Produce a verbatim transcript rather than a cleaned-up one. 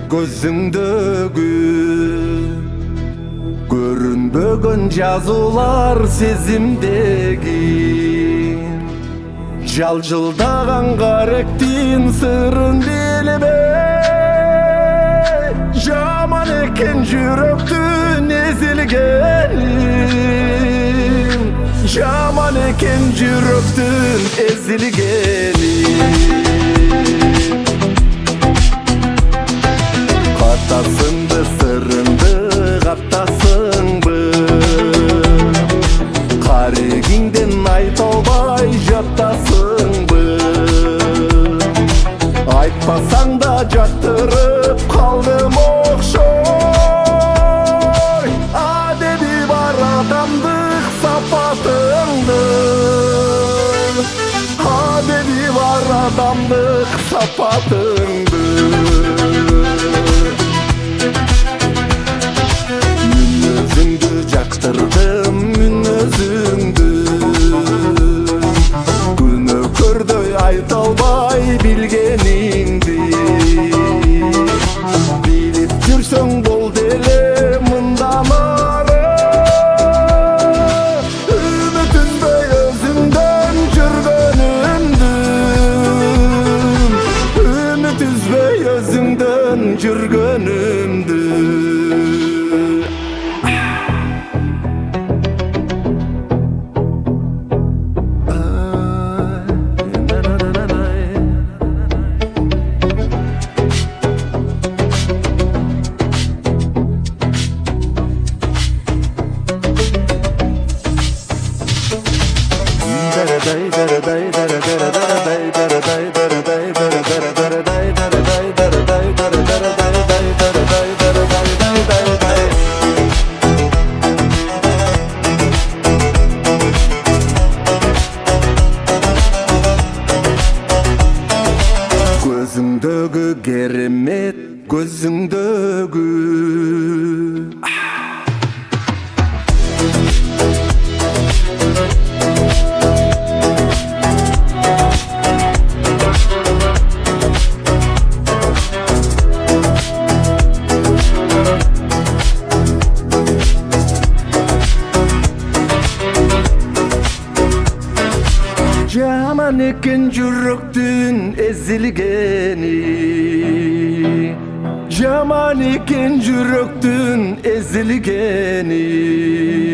Gözüңдөгü көрүнбөгөн жазуулар сезимдеги жалжылдаган каректин сырын билбей жаман экен жүрөктүн эзилгени жаман экен жүрөктүн эзилгени каттасыңбы сырыңды каттасыңбы карегиңден айта албай жаттасыңбы айтпасаң да жаттырып калдым окшой адеби бар адамдык сапатыңды адеби бар адамдык сапатыңды мүнөзүңдү жактырдым мүнөзүңдү күнөөкөрдөй айта албай билгениңди билип жүрсөң болду эле мындан ары үмүт үзбөй өзүңдөн жүргөнүмдү үмүт үзбөй өзүңдөн жүргөнүмдү Gözüңдөгү керемет көзүңдөгү жаман экен жүрөктүн эзилгени жаман экен жүрөктүн эзилгени